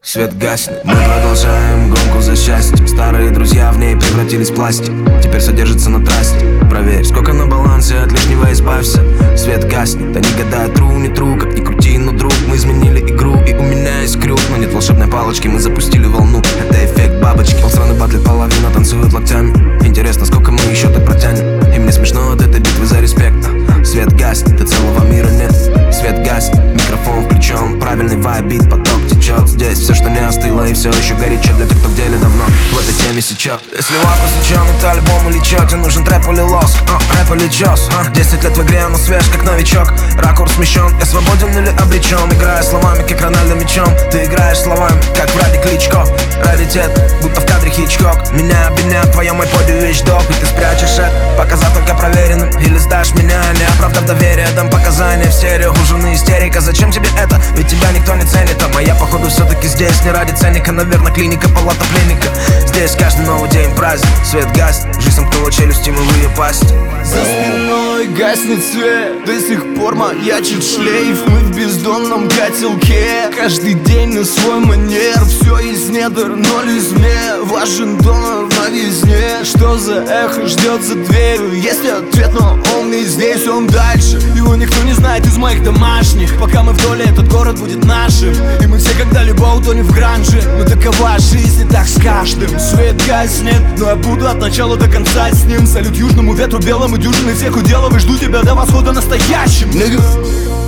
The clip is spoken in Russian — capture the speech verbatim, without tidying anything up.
Свет гаснет, мы продолжаем гонку за счастьем. Старые друзья в ней превратились в пластик, теперь содержится на трассе. Проверь, сколько на балансе, от лишнего избавься. Свет гаснет, они гадают, тру, не тру. Как ни крути, но друг, мы изменили игру. И у меня есть крюк, но нет волшебной палочки. Мы запустили волну, это эффект бабочки. Полстраны батлит, половина танцует локтями. Интересно, сколько мы еще так протянем. И мне смешно от этой битвы за респект. Свет гаснет, и целого мира нет. Свет гаснет, микрофон включен. Правильный вайб, поток течет. Здесь все, что не остыло, и все еще горячо для тех, кто в деле давно в этой теме сейчас. Если вопрос учен, это альбом или чё? Тебе нужен трэп или лоск, а, рэп или джос, а? Десять лет в игре, но свеж, как новичок. Ракурс смещен, я свободен или обречен. Играя словами, как Рональдо мячом. Ты играешь словами, как Владик Кличко. Раритет, будто в кадре Хичкок. Меня обвиняют, твоем айподе вещдок. И ты спрячешь это, показав только проверенным. Или сдашь меня, не оправдав доверие. Дам показания в стерео, у жены истерика. Зачем тебе это? Ведь тебя никто не ценит. А моя, походу, все-таки здесь не ради ценника. Наверное, клиника, палата пленника. Здесь каждый новый день праздник. Свет гаснет, жизнь сомкнула челюсти, мылые пасти. За спиной гаснет свет, до сих пор маячит шлейф. Мы в бездонном котелке, каждый день на свой манер. Все из недр, ноль из мне. Важен донор на везне. Что за эхо ждет за дверью? Если ответ, но он не здесь, он дальше. Его никто не знает из моих домашних. Пока мы в доле, этот город будет нашим. И мы все когда-либо утонем в гранже. Но такова жизнь, и так с каждым. Свет гаснет, но я буду от начала до конца с ним. Салют южному ветру белому, дюжины всех уделов. И жду тебя до восхода настоящим, nigga.